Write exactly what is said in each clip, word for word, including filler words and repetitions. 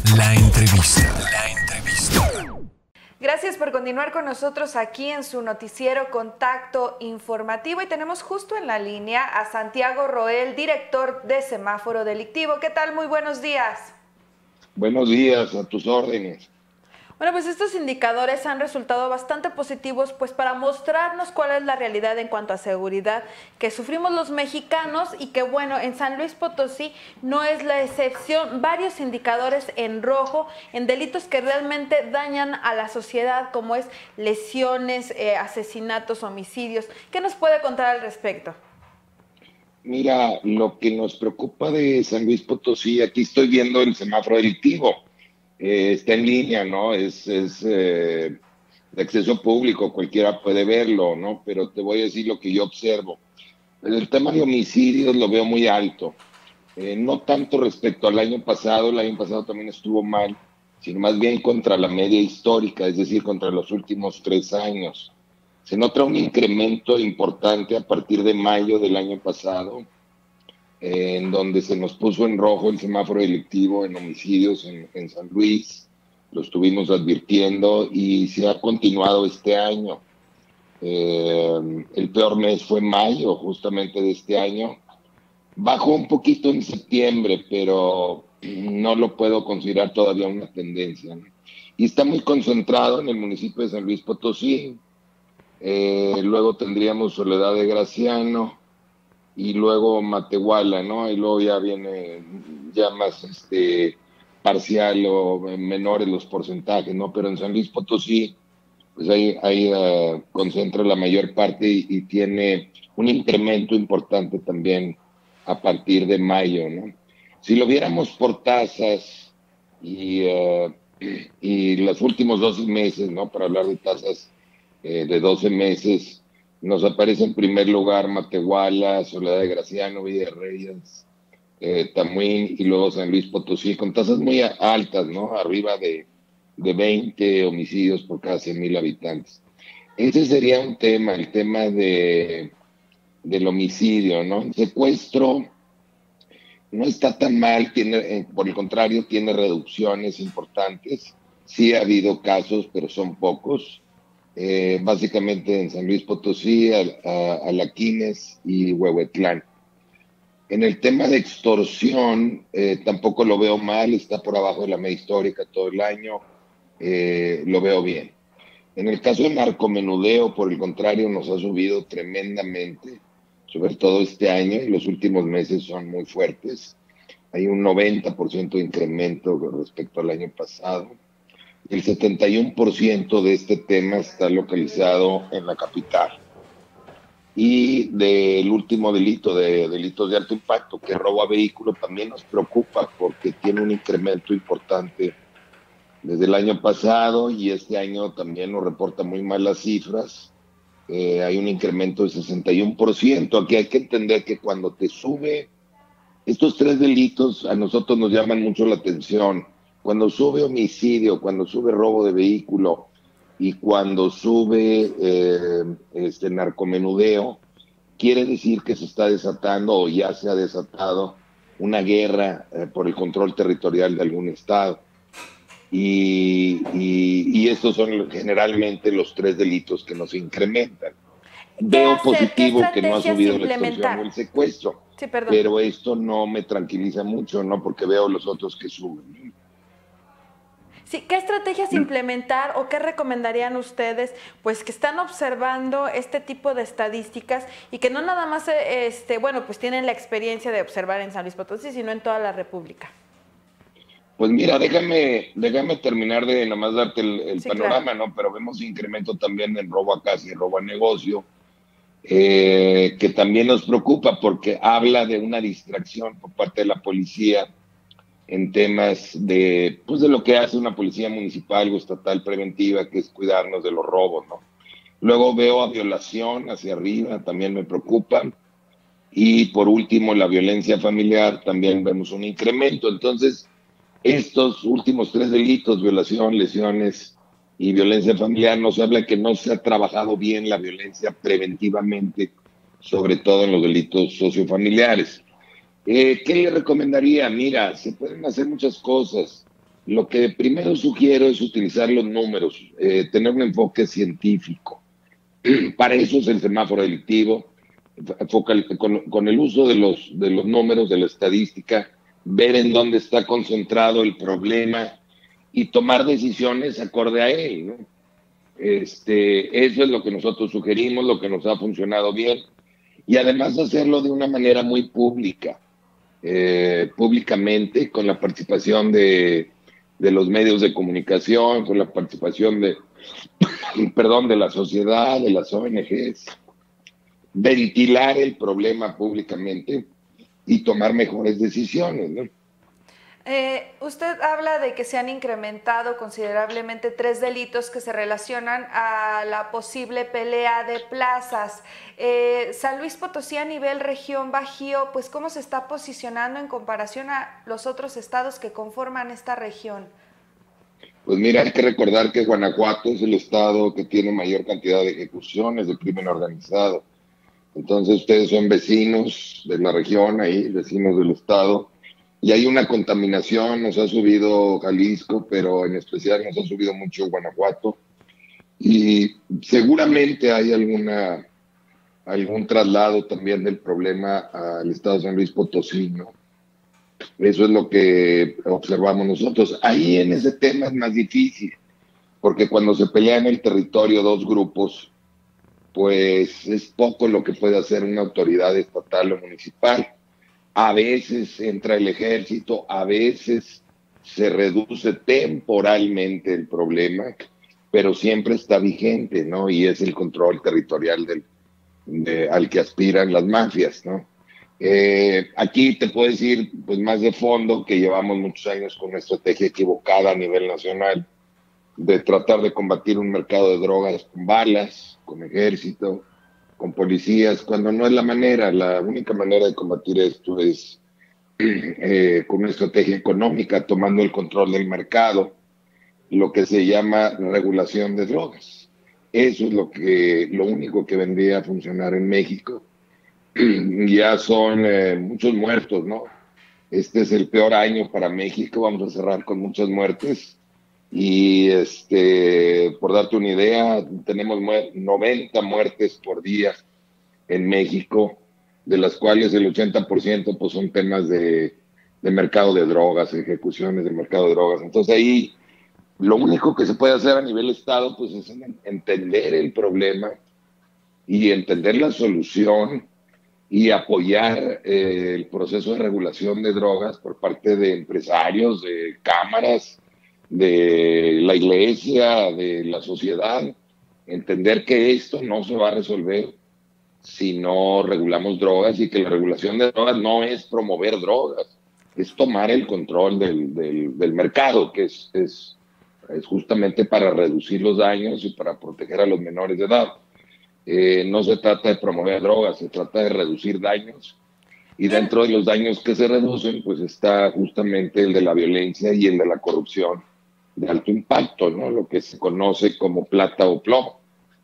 La entrevista. La entrevista. Gracias por continuar con nosotros aquí en su noticiero Contacto Informativo y tenemos justo en la línea a Santiago Roel, director de Semáforo Delictivo. ¿Qué tal? Muy buenos días. Buenos días, a tus órdenes. Bueno, pues estos indicadores han resultado bastante positivos pues para mostrarnos cuál es la realidad en cuanto a seguridad que sufrimos los mexicanos y que bueno, en San Luis Potosí no es la excepción. Varios indicadores en rojo, en delitos que realmente dañan a la sociedad como es lesiones, eh, asesinatos, homicidios. ¿Qué nos puede contar al respecto? Mira, lo que nos preocupa de San Luis Potosí, aquí estoy viendo el semáforo delictivo. Eh, está en línea, ¿no? Es, es eh, de acceso público, cualquiera puede verlo, ¿no? Pero te voy a decir lo que yo observo. El tema de homicidios lo veo muy alto. Eh, no tanto respecto al año pasado, el año pasado también estuvo mal, sino más bien contra la media histórica, es decir, contra los últimos tres años. Se nota un incremento importante a partir de mayo del año pasado, en donde se nos puso en rojo el semáforo delictivo en homicidios en, en San Luis, lo estuvimos advirtiendo y se ha continuado este año. Eh, el peor mes fue mayo, justamente de este año. Bajó un poquito en septiembre, pero no lo puedo considerar todavía una tendencia, ¿no? Y está muy concentrado en el municipio de San Luis Potosí. Eh, luego tendríamos Soledad de Graciano, y luego Matehuala, ¿no? Y luego ya viene ya más este, parcial o menores los porcentajes, ¿no? Pero en San Luis Potosí, pues ahí, ahí uh, concentra la mayor parte y, y tiene un incremento importante también a partir de mayo, ¿no? Si lo viéramos por tasas y, uh, y los últimos doce meses, ¿no? Para hablar de tasas eh, de doce meses, nos aparece en primer lugar Matehuala, Soledad de Graciano, Villa de Reyes, eh, Tamuín y luego San Luis Potosí, con tasas muy altas, ¿no? Arriba de, de veinte homicidios por cada cien mil habitantes. Ese sería un tema, el tema de, del homicidio, ¿no? El secuestro no está tan mal, tiene, eh, por el contrario, tiene reducciones importantes. Sí ha habido casos, pero son pocos. Eh, básicamente en San Luis Potosí, Alaquines y Huehuetlán. En el tema de extorsión, eh, tampoco lo veo mal, está por abajo de la media histórica todo el año, eh, lo veo bien. En el caso del narcomenudeo, por el contrario, nos ha subido tremendamente, sobre todo este año, y los últimos meses son muy fuertes. Hay un noventa por ciento de incremento respecto al año pasado. El setenta y uno por ciento de este tema está localizado en la capital. Y del último delito, de delitos de alto impacto, que es robo a vehículo, también nos preocupa porque tiene un incremento importante desde el año pasado y este año también nos reporta muy mal las cifras. Eh, hay un incremento de sesenta y uno por ciento. Aquí hay que entender que cuando te sube estos tres delitos, a nosotros nos llaman mucho la atención. Cuando sube homicidio, cuando sube robo de vehículo y cuando sube eh, este narcomenudeo, quiere decir que se está desatando o ya se ha desatado una guerra eh, por el control territorial de algún estado. Y, y, y estos son generalmente los tres delitos que nos incrementan. Veo hacer? positivo que no ha subido la extorsión o el secuestro, sí, perdón. pero esto no me tranquiliza mucho, ¿no? Porque veo los otros que suben. Sí, ¿qué estrategias implementar o qué recomendarían ustedes, pues que están observando este tipo de estadísticas y que no nada más, este, bueno, pues tienen la experiencia de observar en San Luis Potosí, sino en toda la República? Pues mira, déjame, déjame terminar de nomás darte el, el sí, panorama, claro. ¿No? Pero vemos incremento también en robo a casa y robo a negocio, eh, que también nos preocupa porque habla de una distracción por parte de la policía en temas de, pues de lo que hace una policía municipal o estatal preventiva, que es cuidarnos de los robos, ¿no? Luego veo a violación hacia arriba, también me preocupa. Y por último, la violencia familiar, también vemos un incremento. Entonces, estos últimos tres delitos, violación, lesiones y violencia familiar, nos habla que no se ha trabajado bien la violencia preventivamente, sobre todo en los delitos sociofamiliares. Eh, ¿Qué le recomendaría? Mira, se pueden hacer muchas cosas. Lo que primero sugiero es utilizar los números, eh, tener un enfoque científico. Para eso es el semáforo delictivo, focal, con, con el uso de los, de los números, de la estadística, ver en dónde está concentrado el problema y tomar decisiones acorde a él, ¿no? Este, eso es lo que nosotros sugerimos, lo que nos ha funcionado bien, y además hacerlo de una manera muy pública, eh, públicamente, con la participación de, de los medios de comunicación, con la participación de, perdón, de la sociedad, de las O N Ges, ventilar el problema públicamente y tomar mejores decisiones, ¿no? Eh, usted habla de que se han incrementado considerablemente tres delitos que se relacionan a la posible pelea de plazas. Eh, San Luis Potosí a nivel región Bajío, pues ¿cómo se está posicionando en comparación a los otros estados que conforman esta región? Pues mira, hay que recordar que Guanajuato es el estado que tiene mayor cantidad de ejecuciones de crimen organizado. Entonces ustedes son vecinos de la región ahí, vecinos del estado, y hay una contaminación, nos ha subido Jalisco, pero en especial nos ha subido mucho Guanajuato, y seguramente hay alguna, algún traslado también del problema al estado de San Luis Potosí, ¿no? Eso es lo que observamos nosotros. Ahí en ese tema es más difícil, porque cuando se pelean en el territorio dos grupos, pues es poco lo que puede hacer una autoridad estatal o municipal. A veces entra el ejército, a veces se reduce temporalmente el problema, pero siempre está vigente, ¿no? Y es el control territorial del, de, al que aspiran las mafias, ¿no? Eh, aquí te puedo decir, pues más de fondo, que llevamos muchos años con una estrategia equivocada a nivel nacional de tratar de combatir un mercado de drogas con balas, con ejército, con policías, cuando no es la manera. La única manera de combatir esto es eh, con una estrategia económica, tomando el control del mercado, lo que se llama regulación de drogas. Eso es lo que, lo único que vendría a funcionar en México. Ya son eh, muchos muertos, ¿no? Este es el peor año para México, vamos a cerrar con muchas muertes. Y este, por darte una idea, tenemos noventa muertes por día en México, de las cuales el ochenta por ciento pues, son temas de, de mercado de drogas, ejecuciones de mercado de drogas. Entonces ahí lo único que se puede hacer a nivel Estado pues, es entender el problema y entender la solución y apoyar eh, el proceso de regulación de drogas por parte de empresarios, de cámaras, de la iglesia, de la sociedad. Entender que esto no se va a resolver si no regulamos drogas, y que la regulación de drogas no es promover drogas, es tomar el control del, del, del mercado, que es, es, es justamente para reducir los daños y para proteger a los menores de edad. Eh, no se trata de promover drogas, se trata de reducir daños, y dentro de los daños que se reducen pues está justamente el de la violencia y el de la corrupción de alto impacto, ¿no? Lo que se conoce como plata o plomo.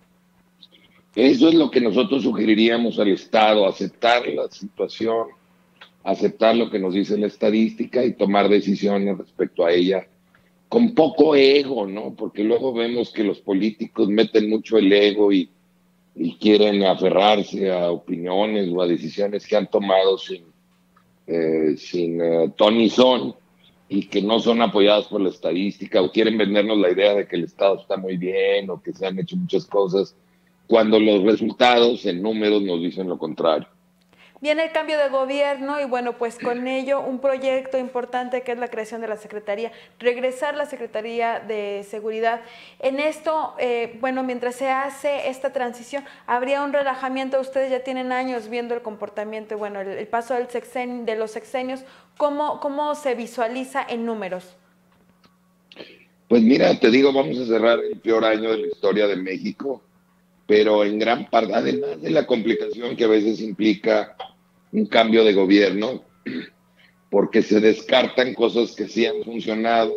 Eso es lo que nosotros sugeriríamos al Estado: aceptar la situación, aceptar lo que nos dice la estadística y tomar decisiones respecto a ella con poco ego, ¿no? Porque luego vemos que los políticos meten mucho el ego y y quieren aferrarse a opiniones o a decisiones que han tomado sin, eh, sin uh, ton ni son, y que no son apoyadas por la estadística, o quieren vendernos la idea de que el Estado está muy bien o que se han hecho muchas cosas, cuando los resultados en números nos dicen lo contrario. Viene el cambio de gobierno y bueno, pues con ello un proyecto importante que es la creación de la Secretaría, regresar la Secretaría de Seguridad. En esto, eh, bueno, mientras se hace esta transición, habría un relajamiento. Ustedes ya tienen años viendo el comportamiento, bueno, el, el paso del sexenio, de los sexenios. ¿Cómo, cómo se visualiza en números? Pues mira, te digo, vamos a cerrar el peor año de la historia de México, pero en gran parte, además de la complicación que a veces implica un cambio de gobierno, porque se descartan cosas que sí han funcionado,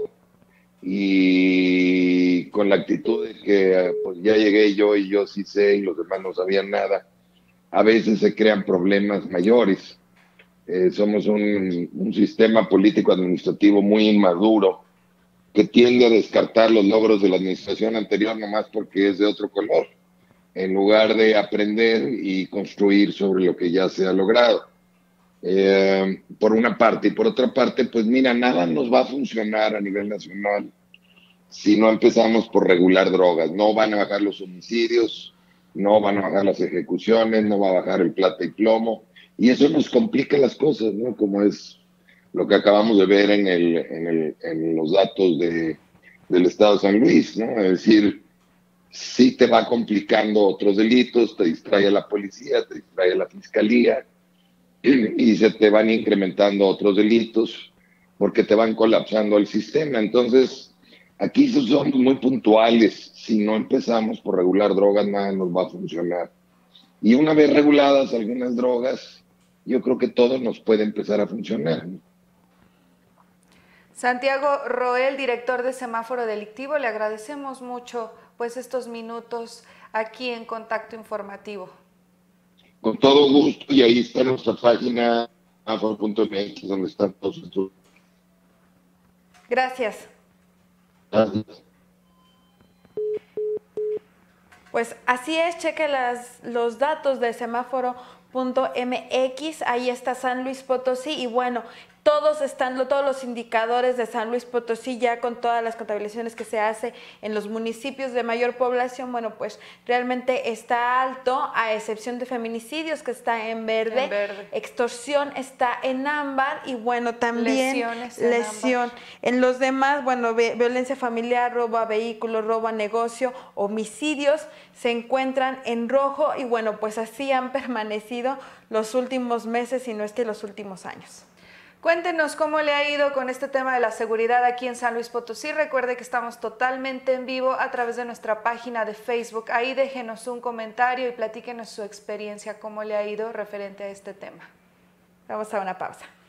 y con la actitud de que pues, ya llegué yo y yo sí sé y los demás no sabían nada, a veces se crean problemas mayores. Eh, somos un, un sistema político administrativo muy inmaduro, que tiende a descartar los logros de la administración anterior nomás porque es de otro color, en lugar de aprender y construir sobre lo que ya se ha logrado. Eh, por una parte. Y por otra parte, pues mira, nada nos va a funcionar a nivel nacional si no empezamos por regular drogas. No van a bajar los homicidios, no van a bajar las ejecuciones, no va a bajar el plata y plomo. Y eso nos complica las cosas, ¿no? Como es lo que acabamos de ver en, el, en, el, en los datos de, del Estado de San Luis, ¿no? Es decir, sí te va complicando otros delitos, te distrae a la policía, te distrae a la fiscalía, y se te van incrementando otros delitos porque te van colapsando el sistema. Entonces, aquí somos muy puntuales. Si no empezamos por regular drogas, nada nos va a funcionar. Y una vez reguladas algunas drogas, yo creo que todo nos puede empezar a funcionar. Santiago Roel, director de Semáforo Delictivo, le agradecemos mucho pues estos minutos aquí en Contacto Informativo. Con todo gusto, y ahí está nuestra página afo punto m x, donde están todos estos. Gracias. Gracias. Pues así es, cheque las, los datos de semáforo punto m x, ahí está San Luis Potosí, y bueno, todos están, todos los indicadores de San Luis Potosí, ya con todas las contabilizaciones que se hace en los municipios de mayor población, bueno, pues realmente está alto, a excepción de feminicidios, que está en verde, en verde. Extorsión está en ámbar, y bueno, también Lesiones en lesión. ámbar. En los demás, bueno, violencia familiar, robo a vehículos, robo a negocio, homicidios, se encuentran en rojo, y bueno, pues así han permanecido los últimos meses, y no es que los últimos años. Cuéntenos cómo le ha ido con este tema de la seguridad aquí en San Luis Potosí. Recuerde que estamos totalmente en vivo a través de nuestra página de Facebook. Ahí déjenos un comentario y platíquenos su experiencia, cómo le ha ido referente a este tema. Vamos a una pausa.